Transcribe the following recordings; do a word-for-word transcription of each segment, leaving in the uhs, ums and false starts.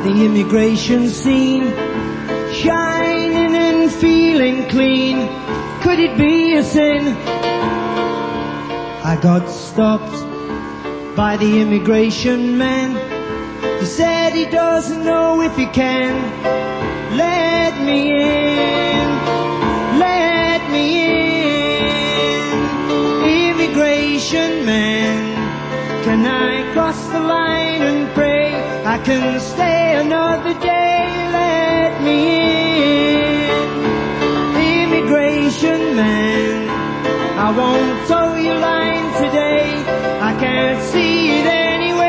the immigration scene, shining and feeling clean. Could it be a sin? I got stopped by the immigration man. He said he doesn't know if he can let me in, let me in. Immigration man, can I cross the line and pray I can stay another day? Let me in. Immigration man, I won't toe your line today, I can't see it anyway.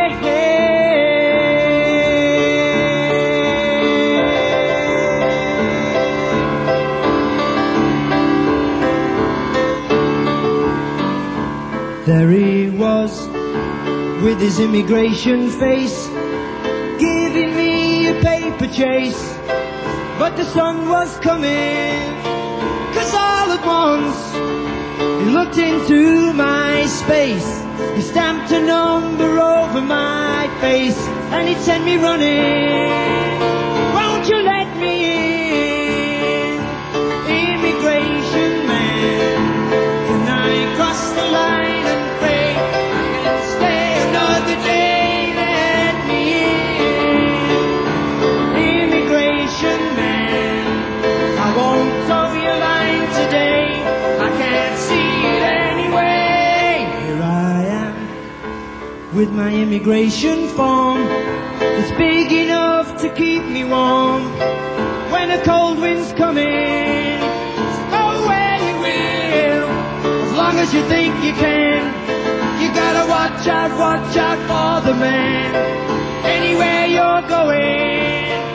There he was, with his immigration face, giving me a paper chase. But the sun was coming, 'cause all at once he looked into my space. He stamped a number over my face, and he'd send me running. Won't you let me in? Immigration man, can I cross the line and pray I can stay another day? Let me in. Immigration man, I won't toe your line today, I can't see it anyway. Here I am with my immigration form. It's big enough to keep me warm when a cold wind's coming. So go where you will, as long as you think you can. You gotta watch out, watch out for the man, anywhere you're going.